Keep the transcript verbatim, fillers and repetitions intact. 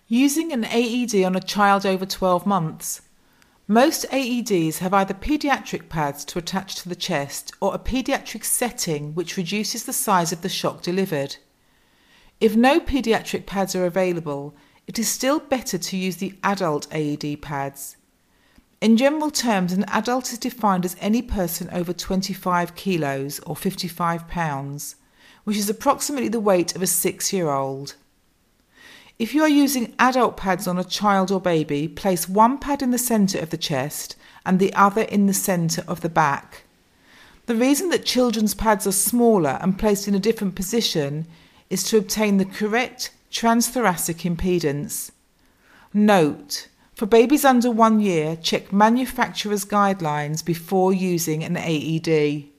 Using an A E D on a child over twelve months. Most A E Ds have either paediatric pads to attach to the chest or a paediatric setting which reduces the size of the shock delivered. If no paediatric pads are available, it is still better to use the adult A E D pads. In general terms, an adult is defined as any person over twenty-five kilos or fifty-five pounds, which is approximately the weight of a six-year-old. If you are using adult pads on a child or baby, place one pad in the centre of the chest and the other in the centre of the back. The reason that children's pads are smaller and placed in a different position is to obtain the correct transthoracic impedance. Note: for babies under one year, check manufacturer's guidelines before using an A E D.